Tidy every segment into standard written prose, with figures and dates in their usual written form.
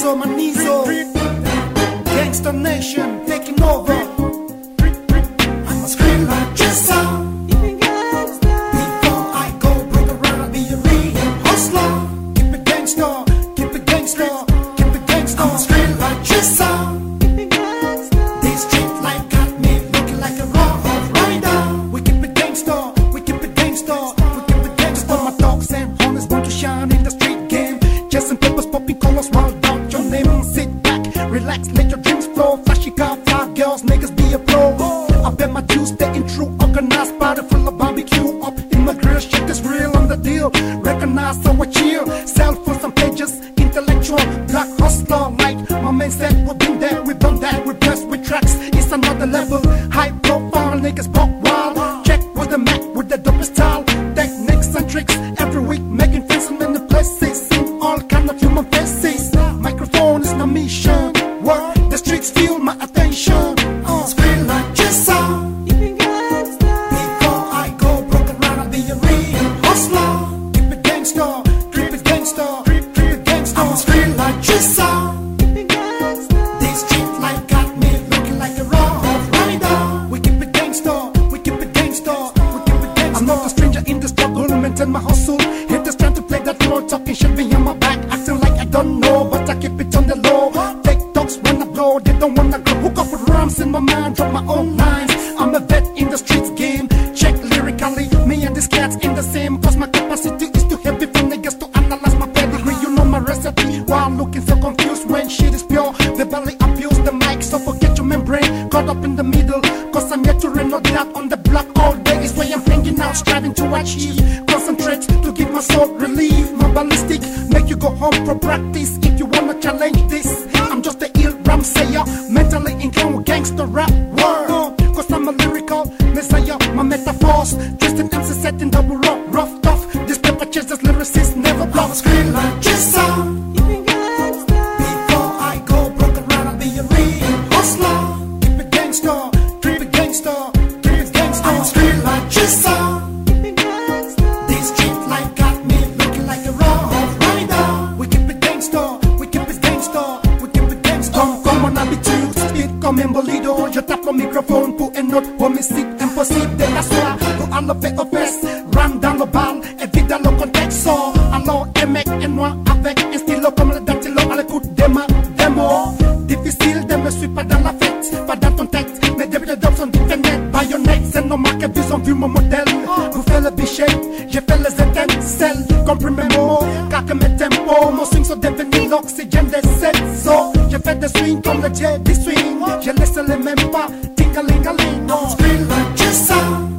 Shizo Manizo, Gangsta Nation taking over. I'ma scream like Jessa. Before I go broke around, I'll be a real hustler. Keep it gangsta, keep it gangsta, keep it gangsta. I'ma scream like Jessa. This street life got me looking like a raw rider. We keep it gangsta, we keep it gangsta, we keep it gangsta. My dogs and homies want to shine in the street game. Just some papers popping colors while out your name. Sit back, relax, let your dreams flow. Flashy car, fly girls, niggas be a pro. I bet my dues staying true. Organized party full of barbecue. Up in my grill, shit is real on the deal. Recognize so I chill. Sell for some pages, intellectual, black hustler. Like my man said, we've been there, we've done that. We're blessed with tracks, it's another level. High profile, niggas buck wild. Check with the Mac, with the dopest style. Techniques and tricks, every week making friends in many places. In all kind of human faces. Microphone is my mission. Work, the streets feel my attention. Scream like Jessa. Before I go broke around, I'll be a real hustler. Keep it gangsta, keep it gangsta, keep it gangsta. I'ma scream like Jessa. This street life got me looking like a raw rider. We keep it gangsta, we keep it gangsta, we keep it gangsta. I'm not a stranger in the struggle, maintain my hustle. Haters trying to play that role, talking shit behind my back, acting like I don't know, but I keep it on the low. Take talks when I blow, they don't wanna grow. Hook up with rhymes in my mind, drop my own lines. I'm a vet in the streets game. Check lyrically, me and these cats in the same. Cause my capacity is too heavy for niggas to analyze my pedigree. You know my recipe, while looking so confused when shit is pure. They barely abuse the mic, so forget your membrane. Caught up in the middle, cause I'm yet to reload that on the block all day. Is where I'm hanging out, striving to achieve. Concentrate to give my soul relief. My ballistic, make you go home for practice. If you wanna challenge this, I'm just a ill ram sayer. Mentally inclined with gangster rap world. Cause I'm a lyrical messiah, my metaphors. Twisting MC setting double rough tough. This paper chases lyricists never bluff. Scream like Jessa. Before I go broke around, I'll be a real hustler. Keep it gangsta, keep it gangsta, keep it gangsta. I'ma scream like Jessa. This street life got me looking like a raw rider. We keep it gangsta, we keep it gangsta, we keep it gangsta. Comme on habitude, speed comme un bolido. Je tape au microphone pour un autre homicide impossible de l'asseoir. Pour enlever aux fesses, run dans le bal, et vite dans le contexte. Alors un mec et moi avec un stylo comme le dactylo à l'écoute de ma démo. Difficile de me suivre pas dans la fête, pas dans ton texte. Mes débuts de dope sont différents. Bayonettes, c'est normal que vous ont vu mon modèle. Vous faites le B-shape, j'ai fait les étincelles. Compris mes mots, car que mes tempos. Mon swing sont devenus l'oxygène des sept so. J'ai fait des swings comme le jet du swing. J'ai laissé les mêmes pas, ting-a-ling-a-ling. Scream like Jessa.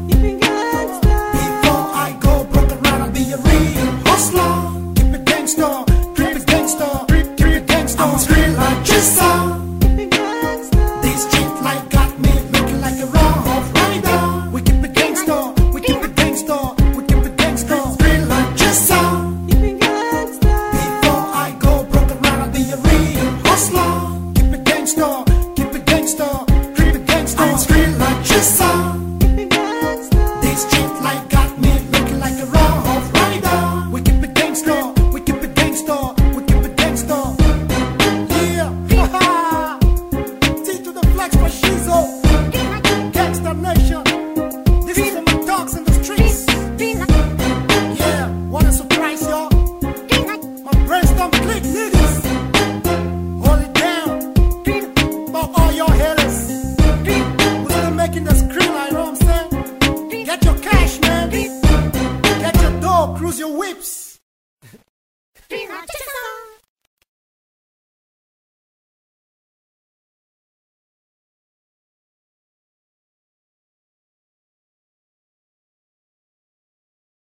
Before I go broke around, I'll be a real hustler. Keep it gangsta, keep it gangsta, keep it gangsta. I'ma scream like Jessa. This street life got me looking like a raw rider. We keep it gangsta, we keep it gangsta, we keep it gangsta. Scream like Jessa. Before I go broke around, I'll be a real hustler. Keep it gangsta, keep it gangsta, keep it gangsta. I'ma scream like Jessa. This street life got me looking like a raw rider. We keep it gangsta, we keep it gangsta, we keep it gangsta. Yeah, T to the flex for Shizo. Gangsta Nation. This is for my dogs in the streets. Yeah, wanna surprise y'all? My brains don't click, niggas. Hold it down. For all your haters. Who's still making the screen, like, you know what I'm saying? Get your cash, man. Get your dough, cruise your whips. Jessa.